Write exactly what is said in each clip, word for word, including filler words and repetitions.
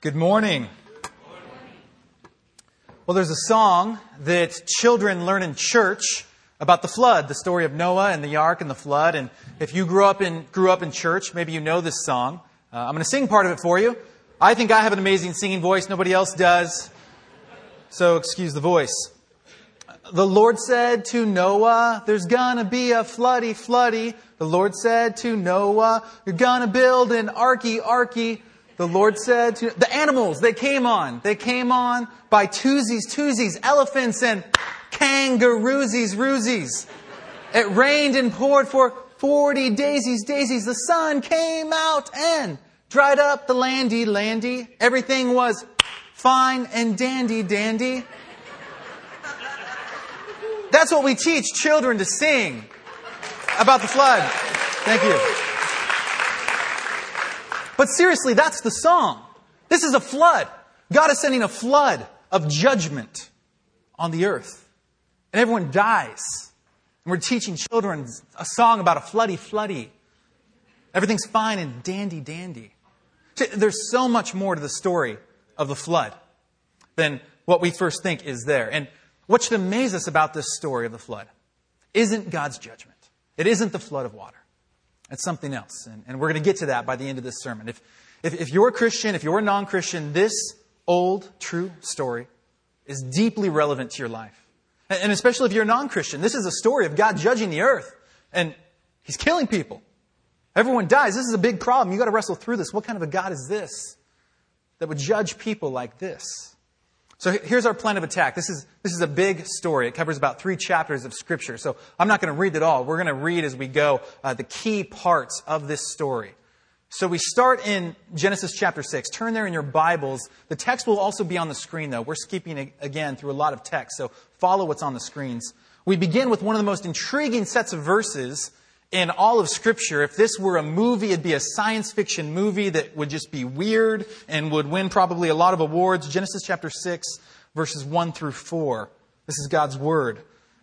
Good morning. Well, there's a song that children learn in church about the flood, the story of Noah and the ark and the flood. And if you grew up in grew up in church, maybe you know this song. Uh, I'm going to sing part of it for you. I think I have an amazing singing voice. Nobody else does. So excuse the voice. The Lord said to Noah, there's gonna be a floody, floody. The Lord said to Noah, you're gonna build an arky, arky. The Lord said to the animals, they came on. They came on by twosies, twosies, elephants and kangaroosies, roosies. It rained and poured for forty daisies, daisies. The sun came out and dried up the landy, landy. Everything was fine and dandy, dandy. That's what we teach children to sing about the flood. Thank you. But seriously, that's the song. This is a flood. God is sending a flood of judgment on the earth. And everyone dies. And we're teaching children a song about a floody, floody. Everything's fine and dandy, dandy. There's so much more to the story of the flood than what we first think is there. And what should amaze us about this story of the flood isn't God's judgment. It isn't the flood of water. It's something else. And, and we're going to get to that by the end of this sermon. If, if, if you're a Christian, if you're a non-Christian, this old, true story is deeply relevant to your life. And, and especially if you're a non-Christian, this is a story of God judging the earth. And He's killing people. Everyone dies. This is a big problem. You've got to wrestle through this. What kind of a God is this that would judge people like this? So here's our plan of attack. This is this is a big story. It covers about three chapters of Scripture. So I'm not going to read it all. We're going to read as we go uh, the key parts of this story. So we start in Genesis chapter six. Turn there in your Bibles. The text will also be on the screen, though. We're skipping again through a lot of text, so follow what's on the screens. We begin with one of the most intriguing sets of verses in all of Scripture. If this were a movie, it'd be a science fiction movie that would just be weird and would win probably a lot of awards. Genesis chapter six, verses one through four. This is God's Word.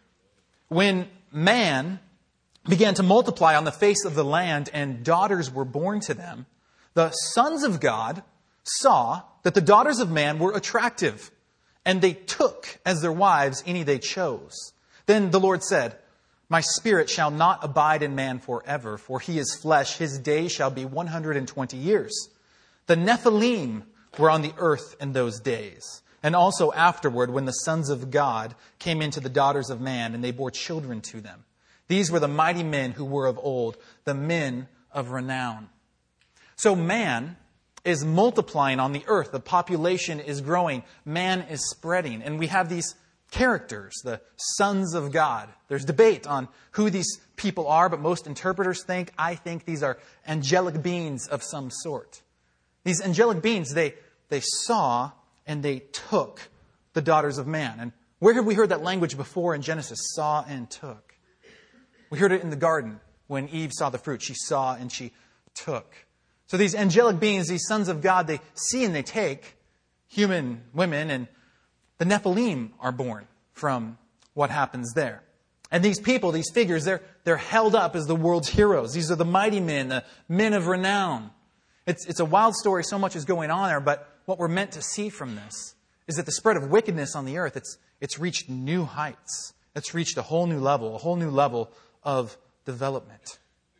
When man began to multiply on the face of the land and daughters were born to them, the sons of God saw that the daughters of man were attractive, and they took as their wives any they chose. Then the Lord said, my spirit shall not abide in man forever, for he is flesh. His days shall be one hundred twenty years. The Nephilim were on the earth in those days, and also afterward when the sons of God came into the daughters of man, and they bore children to them. These were the mighty men who were of old, the men of renown. So man is multiplying on the earth. The population is growing. Man is spreading. And we have these characters, the sons of God. There's debate on who these people are, but most interpreters think, I think these are angelic beings of some sort. These angelic beings, they, they saw and they took the daughters of man. And where have we heard that language before in Genesis? Saw and took. We heard it in the garden when Eve saw the fruit. She saw and she took. So these angelic beings, these sons of God, they see and they take human women, and the Nephilim are born from what happens there. And these people, these figures, they're, they're held up as the world's heroes. These are the mighty men, the men of renown. It's, it's a wild story. So much is going on there. But what we're meant to see from this is that the spread of wickedness on the earth, it's, it's reached new heights. It's reached a whole new level, a whole new level of development.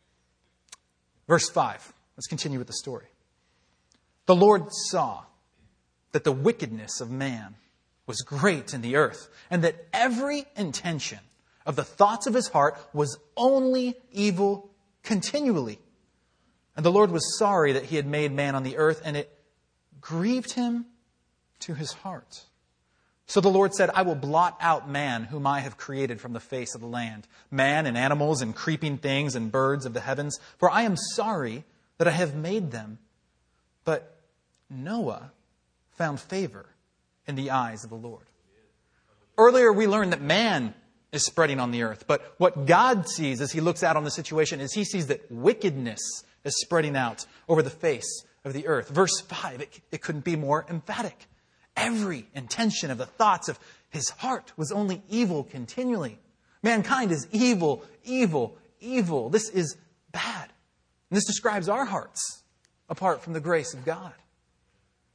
Verse five. Let's continue with the story. The Lord saw that the wickedness of man was great in the earth, and that every intention of the thoughts of his heart was only evil continually. And the Lord was sorry that he had made man on the earth, and it grieved him to his heart. So the Lord said, I will blot out man whom I have created from the face of the land, man and animals and creeping things and birds of the heavens, for I am sorry that I have made them. But Noah found favor in the eyes of the Lord. Earlier we learned that man is spreading on the earth. But what God sees as he looks out on the situation is he sees that wickedness is spreading out over the face of the earth. Verse five, it, it couldn't be more emphatic. Every intention of the thoughts of his heart was only evil continually. Mankind is evil, evil, evil. This is bad. And this describes our hearts apart from the grace of God.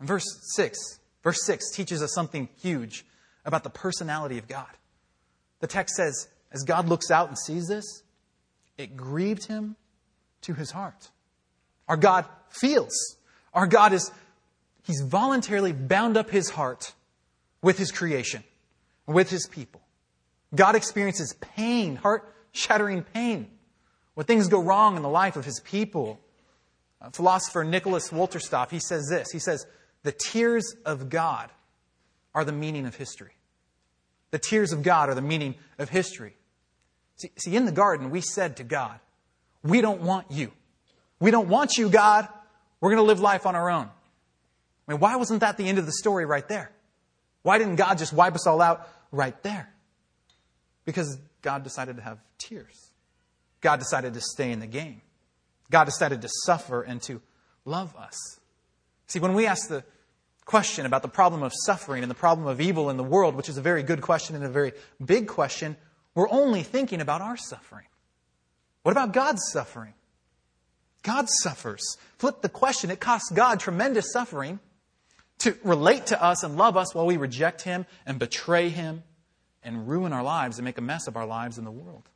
Verse six. Verse six teaches us something huge about the personality of God. The text says, as God looks out and sees this, it grieved him to his heart. Our God feels. Our God is, he's voluntarily bound up his heart with his creation, with his people. God experiences pain, heart-shattering pain, when things go wrong in the life of his people. Uh, philosopher Nicholas Wolterstorff, he says this. He says, the tears of God are the meaning of history. The tears of God are the meaning of history. See, see, in the garden, we said to God, we don't want you. We don't want you, God. We're going to live life on our own. I mean, why wasn't that the end of the story right there? Why didn't God just wipe us all out right there? Because God decided to have tears. God decided to stay in the game. God decided to suffer and to love us. See, when we ask the question about the problem of suffering and the problem of evil in the world, which is a very good question and a very big question, we're only thinking about our suffering. What about God's suffering? God suffers. Flip the question. It costs God tremendous suffering to relate to us and love us while we reject him and betray him and ruin our lives and make a mess of our lives in the world.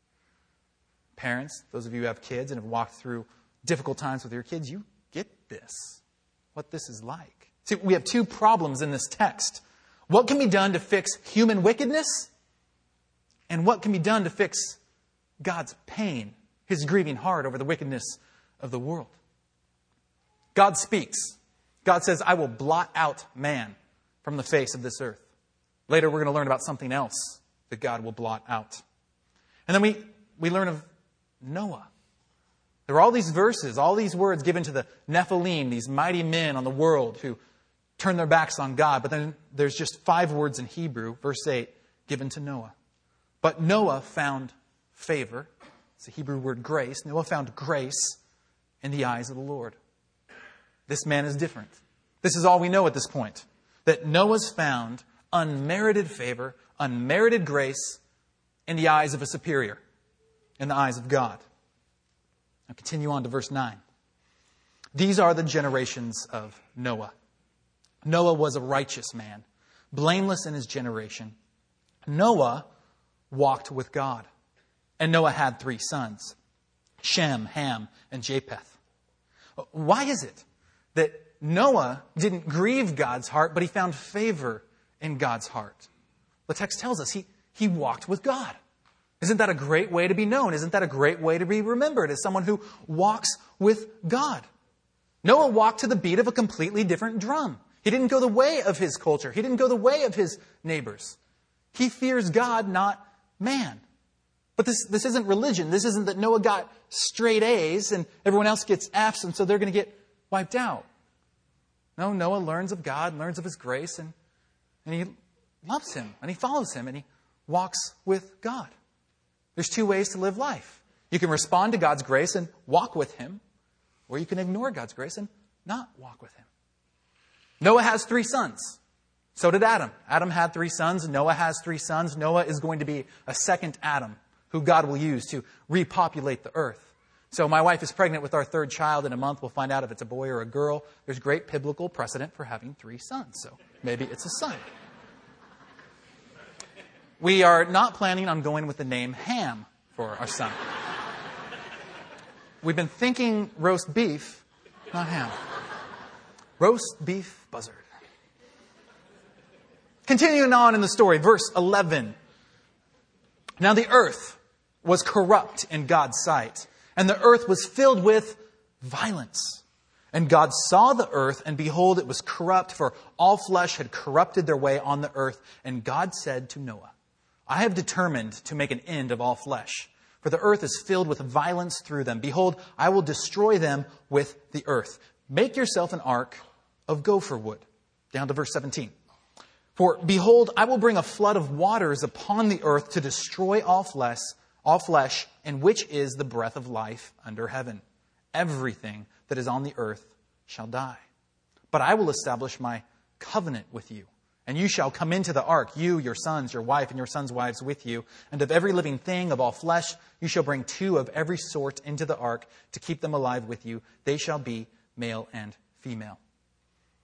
Parents, those of you who have kids and have walked through difficult times with your kids, you get this, what this is like. See, we have two problems in this text. What can be done to fix human wickedness? And what can be done to fix God's pain, his grieving heart over the wickedness of the world? God speaks. God says, I will blot out man from the face of this earth. Later, we're going to learn about something else that God will blot out. And then we, we learn of Noah. There are all these verses, all these words given to the Nephilim, these mighty men on the world who turn their backs on God. But then there's just five words in Hebrew, verse eight, given to Noah. But Noah found favor. It's the Hebrew word grace. Noah found grace in the eyes of the Lord. This man is different. This is all we know at this point. That Noah's found unmerited favor, unmerited grace in the eyes of a superior, in the eyes of God. Now continue on to verse nine. These are the generations of Noah. Noah was a righteous man, blameless in his generation. Noah walked with God. And Noah had three sons, Shem, Ham, and Japheth. Why is it that Noah didn't grieve God's heart, but he found favor in God's heart? The text tells us he, he walked with God. Isn't that a great way to be known? Isn't that a great way to be remembered as someone who walks with God? Noah walked to the beat of a completely different drum. He didn't go the way of his culture. He didn't go the way of his neighbors. He fears God, not man. But this, this isn't religion. This isn't that Noah got straight A's and everyone else gets F's and so they're going to get wiped out. No, Noah learns of God, learns of his grace, and, and he loves him, and he follows him, and he walks with God. There's two ways to live life. You can respond to God's grace and walk with him, or you can ignore God's grace and not walk with him. Noah has three sons. So did Adam. Adam had three sons. Noah has three sons. Noah is going to be a second Adam who God will use to repopulate the earth. So my wife is pregnant with our third child. In a month, we'll find out if it's a boy or a girl. There's great biblical precedent for having three sons. So maybe it's a son. We are not planning on going with the name Ham for our son. We've been thinking roast beef, not ham. Roast beef buzzard. Continuing on in the story, verse eleven. Now the earth was corrupt in God's sight, and the earth was filled with violence. And God saw the earth, and behold, it was corrupt, for all flesh had corrupted their way on the earth. And God said to Noah, I have determined to make an end of all flesh, for the earth is filled with violence through them. Behold, I will destroy them with the earth. Make yourself an ark of gopher wood. Down to verse seventeen. For behold, I will bring a flood of waters upon the earth to destroy all flesh, all flesh, in which is the breath of life under heaven. Everything that is on the earth shall die. But I will establish my covenant with you. And you shall come into the ark, you, your sons, your wife, and your sons' wives with you. And of every living thing of all flesh, you shall bring two of every sort into the ark to keep them alive with you. They shall be male and female.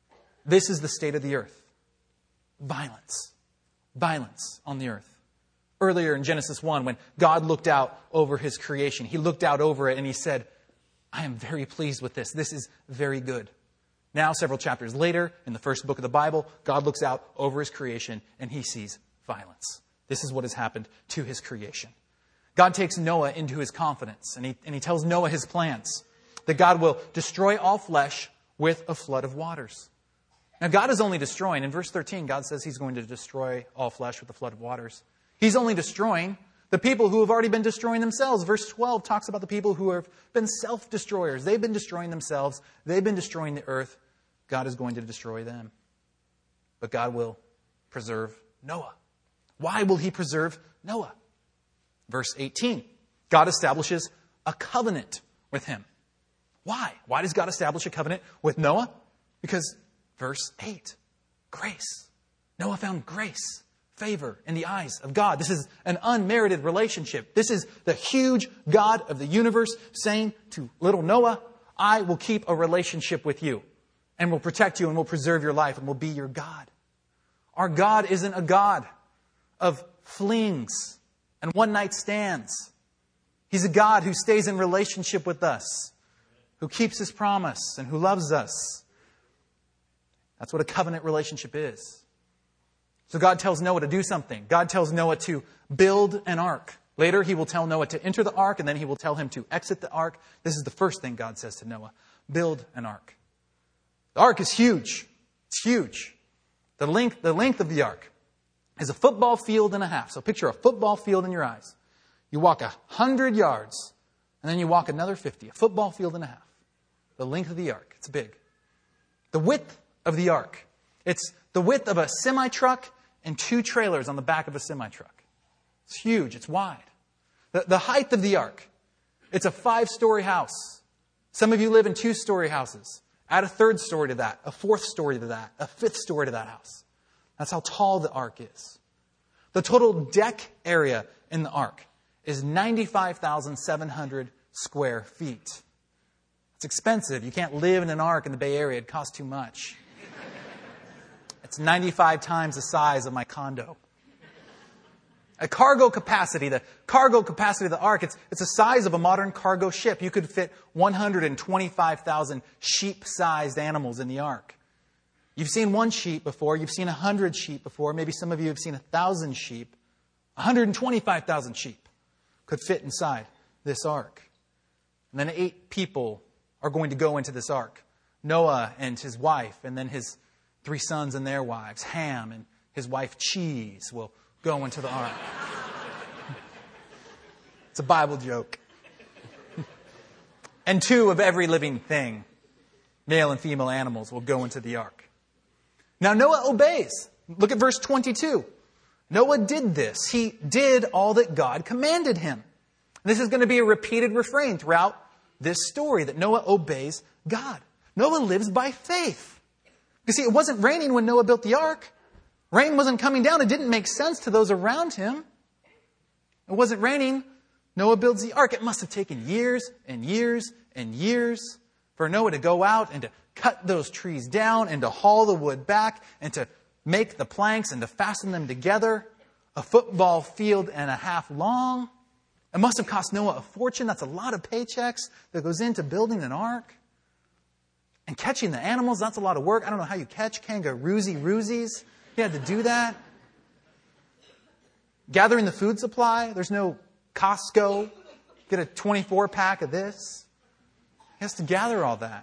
This is the state of the earth. Violence. Violence on the earth. Earlier in Genesis one, when God looked out over his creation, he looked out over it and he said, I am very pleased with this. This is very good. Now, several chapters later, in the first book of the Bible, God looks out over his creation and he sees violence. This is what has happened to his creation. God takes Noah into his confidence and he, and he tells Noah his plans, that God will destroy all flesh with a flood of waters. Now, God is only destroying. In verse thirteen, God says he's going to destroy all flesh with a flood of waters. He's only destroying the people who have already been destroying themselves. Verse twelve talks about the people who have been self-destroyers. They've been destroying themselves. They've been destroying the earth. God is going to destroy them. But God will preserve Noah. Why will he preserve Noah? Verse eighteen, God establishes a covenant with him. Why? Why does God establish a covenant with Noah? Because verse eight, grace. Noah found grace, favor in the eyes of God. This is an unmerited relationship. This is the huge God of the universe saying to little Noah, I will keep a relationship with you and will protect you and will preserve your life and will be your God. Our God isn't a God of flings and one-night stands. He's a God who stays in relationship with us, who keeps his promise and who loves us. That's what a covenant relationship is. So God tells Noah to do something. God tells Noah to build an ark. Later, he will tell Noah to enter the ark, and then he will tell him to exit the ark. This is the first thing God says to Noah. Build an ark. The ark is huge. It's huge. The length, the length of the ark is a football field and a half. So picture a football field in your eyes. You walk a hundred yards, and then you walk another fifty. A football field and a half. The length of the ark. It's big. The width of the ark. It's the width of a semi-truck and two trailers on the back of a semi-truck. It's huge. It's wide. The, the height of the ark. It's a five-story house. Some of you live in two-story houses. Add a third story to that, a fourth story to that, a fifth story to that house. That's how tall the ark is. The total deck area in the ark is ninety-five thousand seven hundred square feet. It's expensive. You can't live in an ark in the Bay Area. It costs too much. It's ninety-five times the size of my condo. A cargo capacity, the cargo capacity of the ark, it's, it's the size of a modern cargo ship. You could fit one hundred twenty-five thousand sheep-sized animals in the ark. You've seen one sheep before. You've seen a hundred sheep before. Maybe some of you have seen a thousand sheep. one hundred twenty-five thousand sheep could fit inside this ark. And then eight people are going to go into this ark. Noah and his wife, and then his three sons and their wives. Ham and his wife Cheese will go into the ark. It's a Bible joke. And two of every living thing, male and female animals, will go into the ark. Now Noah obeys. Look at verse twenty-two. Noah did this. He did all that God commanded him. This is going to be a repeated refrain throughout this story, that Noah obeys God. Noah lives by faith. You see, it wasn't raining when Noah built the ark. Rain wasn't coming down. It didn't make sense to those around him. It wasn't raining. Noah builds the ark. It must have taken years and years and years for Noah to go out and to cut those trees down and to haul the wood back and to make the planks and to fasten them together. A football field and a half long. It must have cost Noah a fortune. That's a lot of paychecks that goes into building an ark. And catching the animals, that's a lot of work. I don't know how you catch kangaroosy roozies. He had to do that. Gathering the food supply. There's no Costco. Get a twenty-four pack of this. He has to gather all that.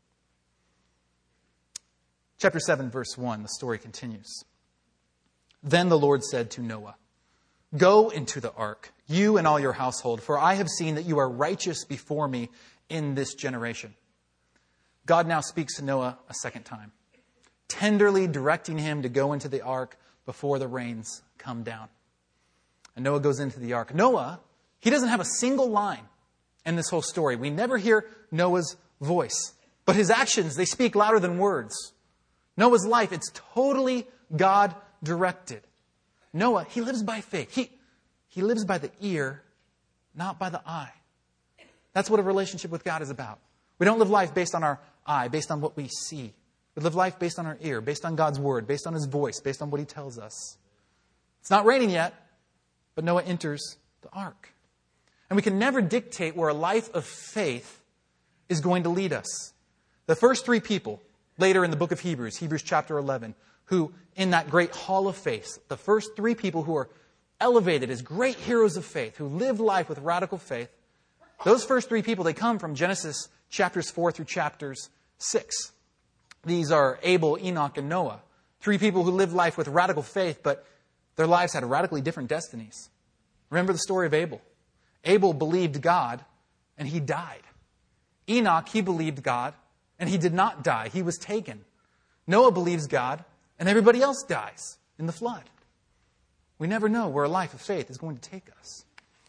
Chapter seven, verse one, the story continues. Then the Lord said to Noah, "Go into the ark, you and all your household, for I have seen that you are righteous before me in this generation." God now speaks to Noah a second time, tenderly directing him to go into the ark before the rains come down. And Noah goes into the ark. Noah, he doesn't have a single line in this whole story. We never hear Noah's voice, but his actions, they speak louder than words. Noah's life, it's totally God-directed. Noah, he lives by faith. He, he lives by the ear, not by the eye. That's what a relationship with God is about. We don't live life based on our eye, based on what we see. We live life based on our ear, based on God's word, based on his voice, based on what he tells us. It's not raining yet, but Noah enters the ark. And we can never dictate where a life of faith is going to lead us. The first three people, later in the book of Hebrews, Hebrews chapter eleven, who in that great hall of faith, the first three people who are elevated as great heroes of faith, who live life with radical faith, those first three people, they come from Genesis chapters four through chapters six. These are Abel, Enoch, and Noah. Three people who lived life with radical faith, but their lives had radically different destinies. Remember the story of Abel. Abel believed God, and he died. Enoch, he believed God, and he did not die. He was taken. Noah believes God, and everybody else dies in the flood. We never know where a life of faith is going to take us.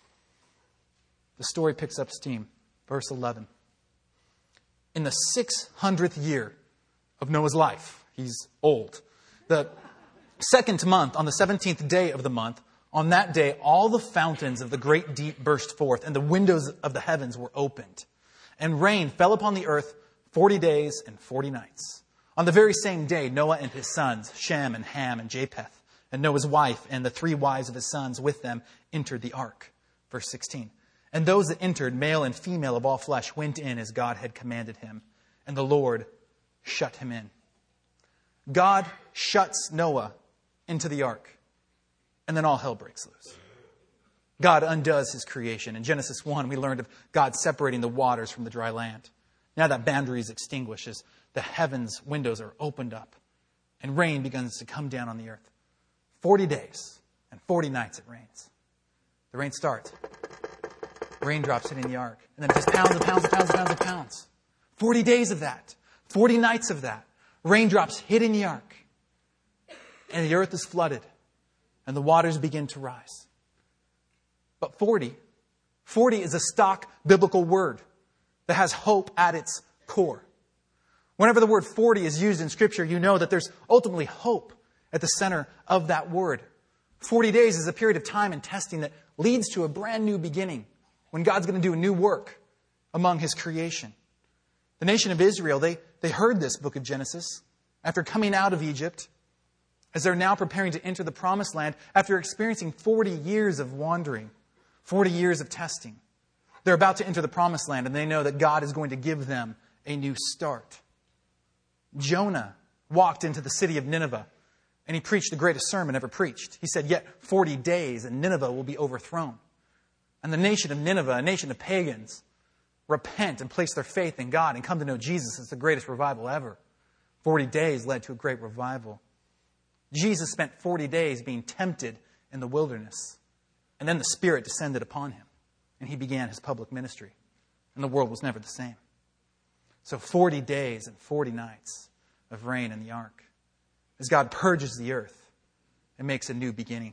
The story picks up steam. Verse eleven. In the six hundredth year of Noah's life, he's old, the second month, on the seventeenth day of the month, on that day, all the fountains of the great deep burst forth, and the windows of the heavens were opened. And rain fell upon the earth forty days and forty nights. On the very same day, Noah and his sons, Shem and Ham and Japheth, and Noah's wife and the three wives of his sons with them entered the ark. Verse sixteen. And those that entered, male and female of all flesh, went in as God had commanded him. And the Lord shut him in. God shuts Noah into the ark. And then all hell breaks loose. God undoes his creation. In Genesis one, we learned of God separating the waters from the dry land. Now that boundary is extinguished as the heavens' windows are opened up and rain begins to come down on the earth. Forty days and forty nights it rains. The rain starts. Raindrops hitting the ark. And then it just pounds and pounds and pounds and pounds and pounds. Forty days of that. Forty nights of that. Raindrops hitting the ark. And the earth is flooded. And the waters begin to rise. But forty, forty is a stock biblical word that has hope at its core. Whenever the word forty is used in Scripture, you know that there's ultimately hope at the center of that word. Forty days is a period of time and testing that leads to a brand new beginning when God's going to do a new work among his creation. The nation of Israel, they, they heard this book of Genesis after coming out of Egypt, as they're now preparing to enter the promised land after experiencing forty years of wandering, forty years of testing. They're about to enter the promised land, and they know that God is going to give them a new start. Jonah walked into the city of Nineveh, and he preached the greatest sermon ever preached. He said, yet forty days, and Nineveh will be overthrown. And the nation of Nineveh, a nation of pagans, repent and place their faith in God and come to know Jesus as the greatest revival ever. Forty days led to a great revival. Jesus spent forty days being tempted in the wilderness. And then the Spirit descended upon him. And he began his public ministry. And the world was never the same. So forty days and forty nights of rain in the ark. As God purges the earth and makes a new beginning.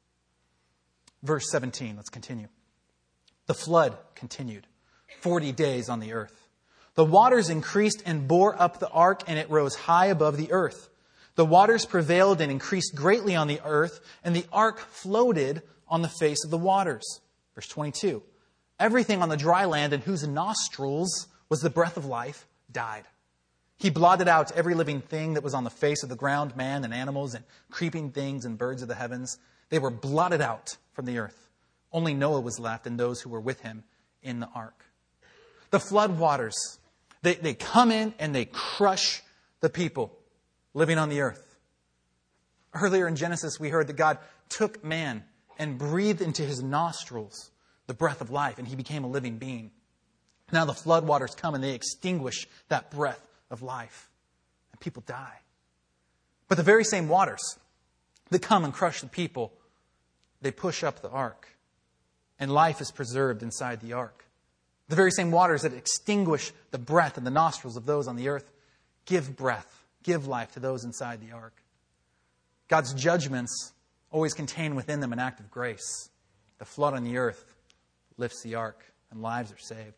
Verse seventeen, let's continue. The flood continued. Forty days on the earth. The waters increased and bore up the ark, and it rose high above the earth. The waters prevailed and increased greatly on the earth, and the ark floated on the face of the waters. Verse twenty-two. Everything on the dry land in whose nostrils was the breath of life died. He blotted out every living thing that was on the face of the ground, man and animals and creeping things and birds of the heavens. They were blotted out from the earth. Only Noah was left and those who were with him in the ark. The flood waters, they, they come in and they crush the people living on the earth. Earlier in Genesis, we heard that God took man and breathed into his nostrils the breath of life, and he became a living being. Now the flood waters come and they extinguish that breath of life, and people die. But the very same waters that come and crush the people, they push up the ark, and life is preserved inside the ark. The very same waters that extinguish the breath in the nostrils of those on the earth give breath, give life to those inside the ark. God's judgments always contain within them an act of grace. The flood on the earth lifts the ark, and lives are saved.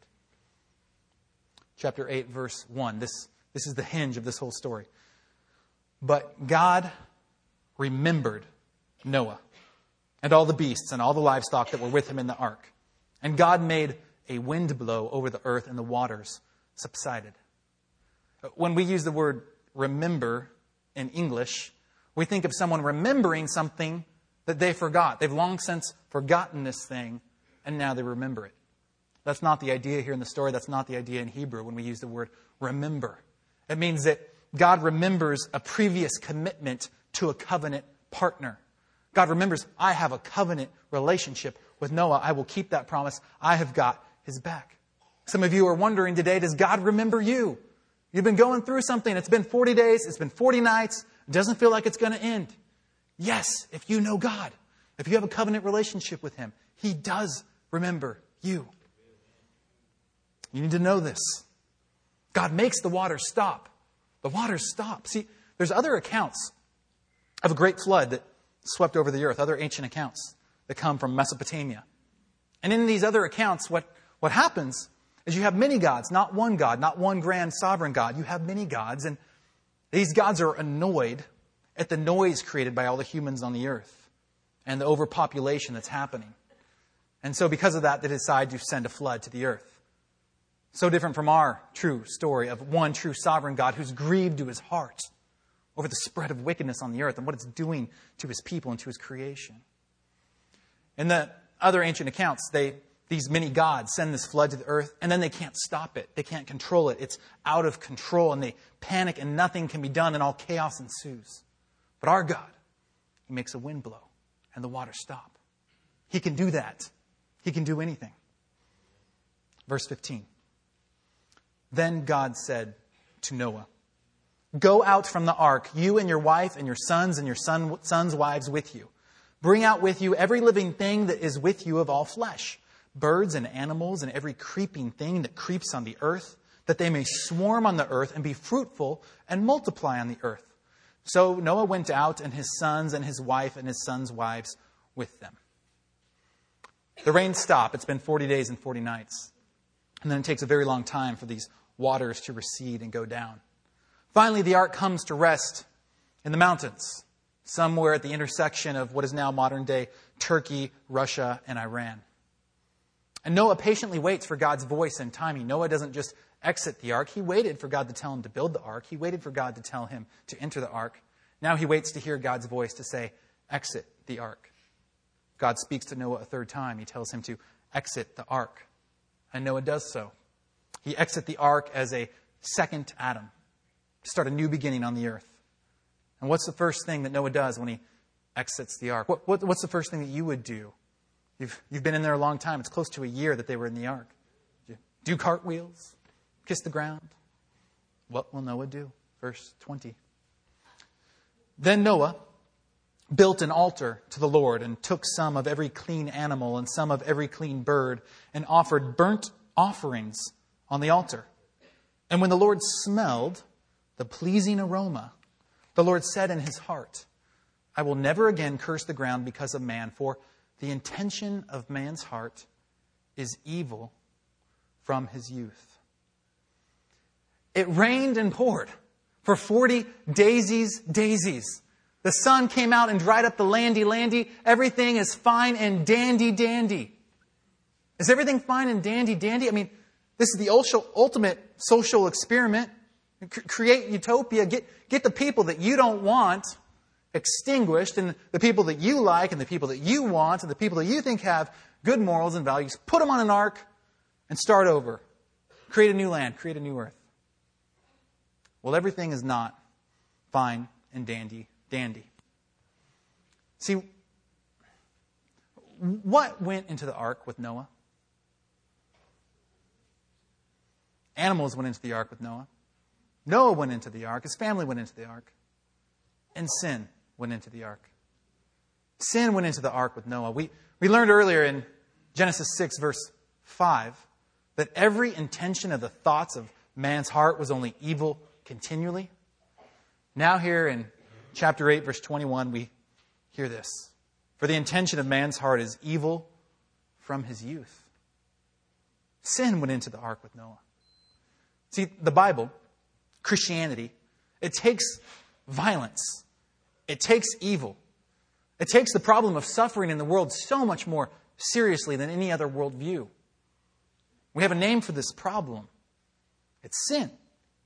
Chapter eight, verse one. This, this is the hinge of this whole story. But God remembered Noah and all the beasts and all the livestock that were with him in the ark. And God made a wind blow over the earth, and the waters subsided. When we use the word remember in English, we think of someone remembering something that they forgot. They've long since forgotten this thing, and now they remember it. That's not the idea here in the story. That's not the idea in Hebrew when we use the word remember. It means that God remembers a previous commitment to a covenant partner. God remembers, I have a covenant relationship with Noah. I will keep that promise. I have got his back. Some of you are wondering today, does God remember you? You've been going through something. It's been forty days. It's been forty nights. It doesn't feel like it's going to end. Yes, if you know God, if you have a covenant relationship with him, he does remember you. You need to know this. God makes the waters stop. The waters stop. See, there's other accounts of a great flood that swept over the earth, other ancient accounts that come from Mesopotamia. And in these other accounts, what, what happens is you have many gods, not one God, not one grand sovereign God. You have many gods, and these gods are annoyed at the noise created by all the humans on the earth and the overpopulation that's happening. And so because of that, they decide to send a flood to the earth. So different from our true story of one true sovereign God who's grieved to his heart over the spread of wickedness on the earth and what it's doing to his people and to his creation. In the other ancient accounts, they these many gods send this flood to the earth, and then they can't stop it. They can't control it. It's out of control, and they panic, and nothing can be done, and all chaos ensues. But our God, he makes a wind blow, and the waters stop. He can do that. He can do anything. Verse fifteen. Then God said to Noah, "Go out from the ark, you and your wife and your sons and your son, sons' wives with you. Bring out with you every living thing that is with you of all flesh, birds and animals and every creeping thing that creeps on the earth, that they may swarm on the earth and be fruitful and multiply on the earth." So Noah went out, and his sons and his wife and his sons' wives with them. The rains stop. It's been forty days and forty nights. And then it takes a very long time for these waters to recede and go down. Finally, the ark comes to rest in the mountains, somewhere at the intersection of what is now modern-day Turkey, Russia, and Iran. And Noah patiently waits for God's voice and timing. Noah doesn't just exit the ark. He waited for God to tell him to build the ark. He waited for God to tell him to enter the ark. Now he waits to hear God's voice to say, exit the ark. God speaks to Noah a third time. He tells him to exit the ark. And Noah does so. He exits the ark as a second Adam to start a new beginning on the earth. And what's the first thing that Noah does when he exits the ark? What, what, what's the first thing that you would do? You've, you've been in there a long time. It's close to a year that they were in the ark. You do cartwheels? Kiss the ground? What will Noah do? Verse twenty. Then Noah built an altar to the Lord and took some of every clean animal and some of every clean bird and offered burnt offerings on the altar. And when the Lord smelled the pleasing aroma, the Lord said in his heart, "I will never again curse the ground because of man, for the intention of man's heart is evil from his youth." It rained and poured for forty daisies, daisies. The sun came out and dried up the landy-landy. Everything is fine and dandy-dandy. Is everything fine and dandy-dandy? I mean, this is the ultimate social experiment. C- create utopia. Get, get the people that you don't want extinguished, and the people that you like and the people that you want and the people that you think have good morals and values. Put them on an ark and start over. Create a new land. Create a new earth. Well, everything is not fine and dandy dandy. See, what went into the ark with Noah? Animals went into the ark with Noah. Noah went into the ark. His family went into the ark. And sin went into the ark. Sin went into the ark with Noah. We, we learned earlier in Genesis six, verse five, that every intention of the thoughts of man's heart was only evil continually. Now here in chapter eight, verse twenty-one, we hear this. For the intention of man's heart is evil from his youth. Sin went into the ark with Noah. See, the Bible, Christianity, it takes violence. It takes evil. It takes the problem of suffering in the world so much more seriously than any other worldview. We have a name for this problem. It's sin.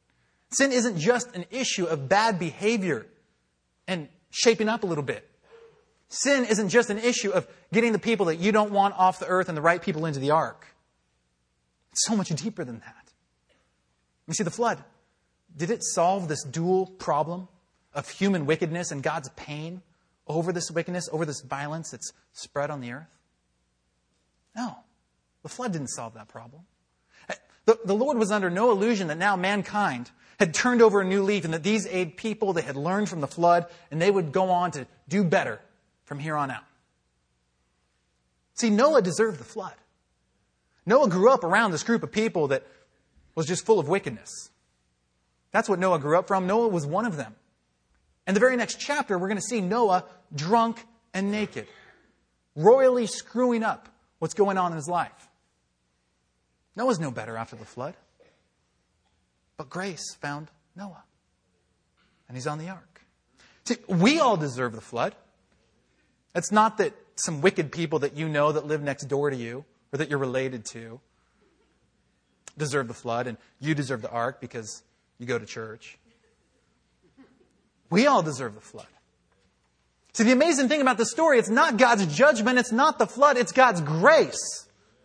Sin isn't just an issue of bad behavior and shaping up a little bit. Sin isn't just an issue of getting the people that you don't want off the earth and the right people into the ark. It's so much deeper than that. You see, the flood, did it solve this dual problem of human wickedness and God's pain over this wickedness, over this violence that's spread on the earth? No. The flood didn't solve that problem. The, the Lord was under no illusion that now mankind had turned over a new leaf and that these eight people, they had learned from the flood and they would go on to do better from here on out. See, Noah deserved the flood. Noah grew up around this group of people that was just full of wickedness. That's what Noah grew up from. Noah was one of them. In the very next chapter, we're going to see Noah drunk and naked, royally screwing up what's going on in his life. Noah's no better after the flood. But grace found Noah. And he's on the ark. See, we all deserve the flood. It's not that some wicked people that you know that live next door to you or that you're related to deserve the flood and you deserve the ark because you go to church. We all deserve the flood. See, the amazing thing about the story, it's not God's judgment, it's not the flood, it's God's grace.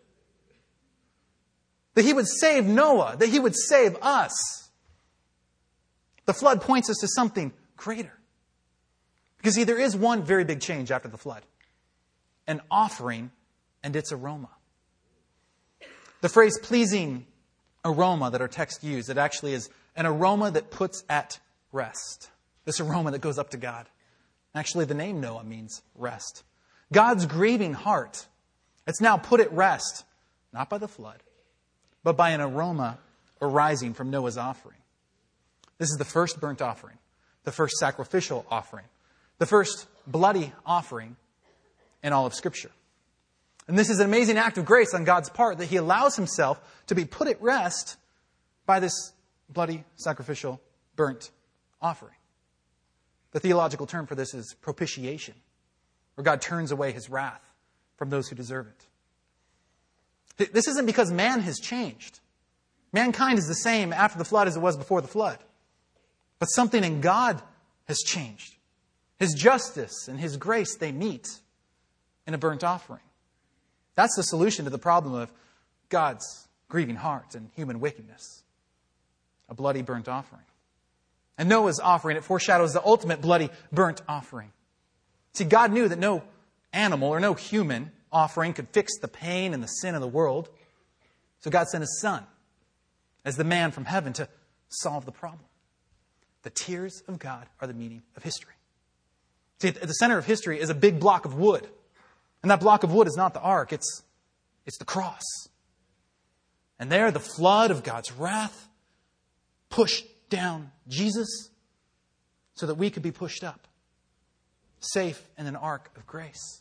That He would save Noah, that He would save us. The flood points us to something greater. Because see, there is one very big change after the flood. An offering and its aroma. The phrase pleasing aroma that our text used, it actually is an aroma that puts at rest. This aroma that goes up to God. Actually, the name Noah means rest. God's grieving heart, it's now put at rest, not by the flood, but by an aroma arising from Noah's offering. This is the first burnt offering, the first sacrificial offering, the first bloody offering in all of Scripture. And this is an amazing act of grace on God's part that He allows Himself to be put at rest by this bloody sacrificial burnt offering. The theological term for this is propitiation, where God turns away His wrath from those who deserve it. This isn't because man has changed. Mankind is the same after the flood as it was before the flood. But something in God has changed. His justice and His grace, they meet in a burnt offering. That's the solution to the problem of God's grieving heart and human wickedness. A bloody burnt offering. And Noah's offering, it foreshadows the ultimate bloody burnt offering. See, God knew that no animal or no human offering could fix the pain and the sin of the world. So God sent His Son as the man from heaven to solve the problem. The tears of God are the meaning of history. See, at the center of history is a big block of wood. And that block of wood is not the ark, it's, it's the cross. And there, the flood of God's wrath pushed down Jesus so that we could be pushed up, safe in an ark of grace.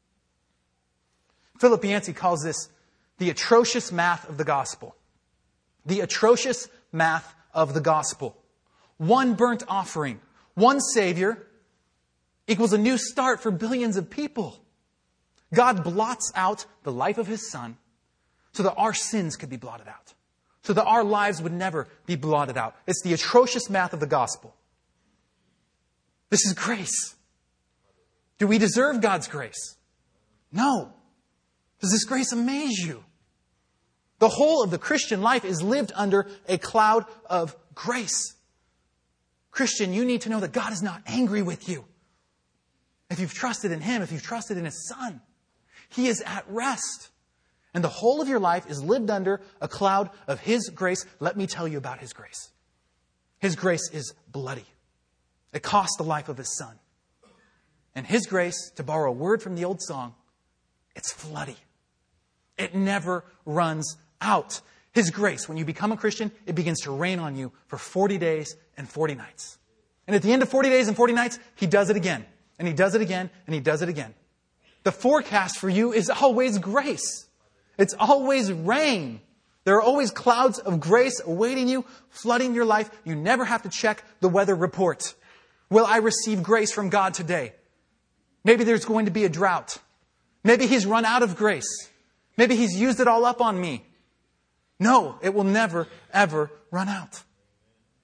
Philip Yancey calls this the atrocious math of the gospel. The atrocious math of the gospel. One burnt offering, one Savior equals a new start for billions of people. God blots out the life of His Son so that our sins could be blotted out. So that our lives would never be blotted out. It's the atrocious math of the gospel. This is grace. Do we deserve God's grace? No. Does this grace amaze you? The whole of the Christian life is lived under a cloud of grace. Christian, you need to know that God is not angry with you. If you've trusted in Him, if you've trusted in His Son, He is at rest. And the whole of your life is lived under a cloud of His grace. Let me tell you about His grace. His grace is bloody. It cost the life of His Son. And His grace, to borrow a word from the old song, it's floody. It never runs out. His grace, when you become a Christian, it begins to rain on you for forty days and forty nights. And at the end of forty days and forty nights, He does it again. And He does it again, and He does it again. The forecast for you is always grace. It's always rain. There are always clouds of grace awaiting you, flooding your life. You never have to check the weather report. Will I receive grace from God today? Maybe there's going to be a drought. Maybe He's run out of grace. Maybe He's used it all up on me. No, it will never, ever run out.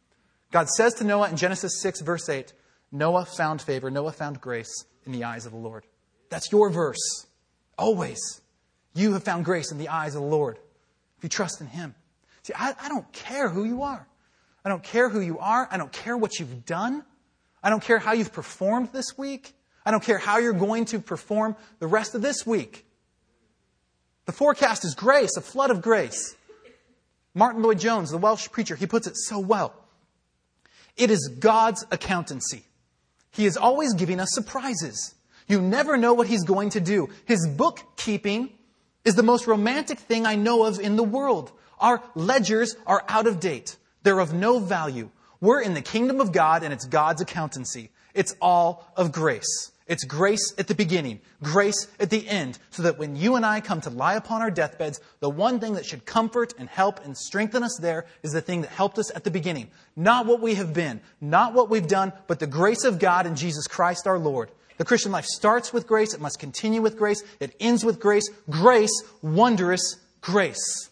God says to Noah in Genesis six, verse eight, Noah found favor, Noah found grace in the eyes of the Lord. That's your verse. Always. You have found grace in the eyes of the Lord if you trust in Him. See, I, I don't care who you are. I don't care who you are. I don't care what you've done. I don't care how you've performed this week. I don't care how you're going to perform the rest of this week. The forecast is grace, a flood of grace. Martin Lloyd-Jones, the Welsh preacher, he puts it so well. It is God's accountancy. He is always giving us surprises. You never know what He's going to do. His bookkeeping is the most romantic thing I know of in the world. Our ledgers are out of date. They're of no value. We're in the kingdom of God, and it's God's accountancy. It's all of grace. It's grace at the beginning, grace at the end, so that when you and I come to lie upon our deathbeds, the one thing that should comfort and help and strengthen us there is the thing that helped us at the beginning. Not what we have been, not what we've done, but the grace of God in Jesus Christ our Lord. The Christian life starts with grace. It must continue with grace. It ends with grace. Grace, wondrous grace.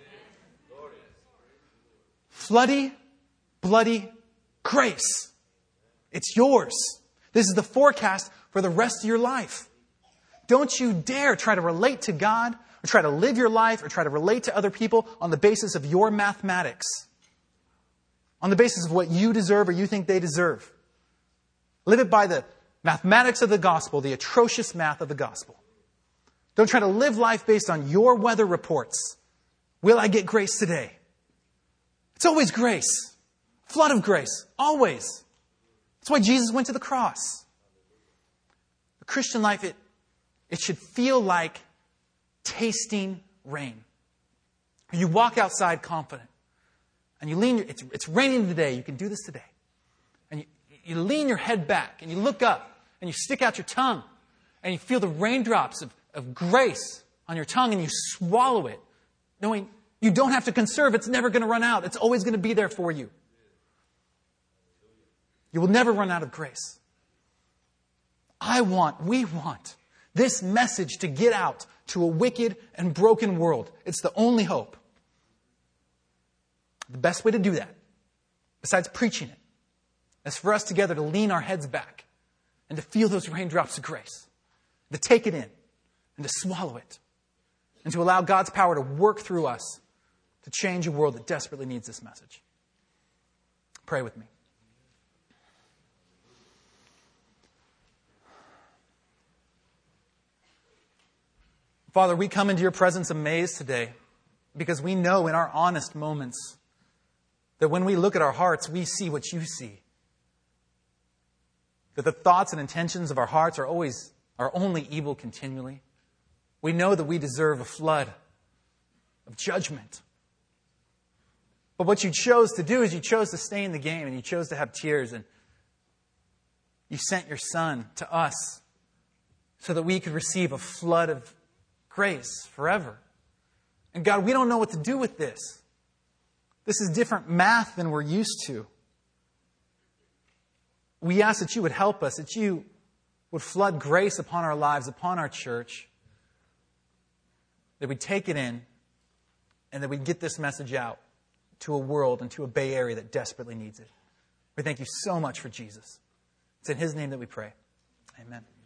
Floody, bloody grace. It's yours. This is the forecast for the rest of your life. Don't you dare try to relate to God or try to live your life or try to relate to other people on the basis of your mathematics. On the basis of what you deserve or you think they deserve. Live it by the mathematics of the gospel, the atrocious math of the gospel. Don't try to live life based on your weather reports. Will I get grace today? It's always grace. Flood of grace. Always. That's why Jesus went to the cross. The Christian life, it, it should feel like tasting rain. You walk outside confident. And you lean, your, it's, it's raining today. You can do this today. And you, you lean your head back and you look up and you stick out your tongue and you feel the raindrops of, of grace on your tongue and you swallow it, knowing you don't have to conserve. It's never going to run out. It's always going to be there for you. You will never run out of grace. I want, we want this message to get out to a wicked and broken world. It's the only hope. The best way to do that, besides preaching it, is for us together to lean our heads back and to feel those raindrops of grace, to take it in and to swallow it, and to allow God's power to work through us to change a world that desperately needs this message. Pray with me. Father, we come into your presence amazed today because we know in our honest moments that when we look at our hearts, we see what you see. That the thoughts and intentions of our hearts are always, are only evil continually. We know that we deserve a flood of judgment. But what you chose to do is you chose to stay in the game and you chose to have tears and you sent your Son to us so that we could receive a flood of grace forever. And God, we don't know what to do with this. This is different math than we're used to. We ask that you would help us, that you would flood grace upon our lives, upon our church, that we'd take it in, and that we'd get this message out to a world and to a Bay Area that desperately needs it. We thank you so much for Jesus. It's in His name that we pray. Amen.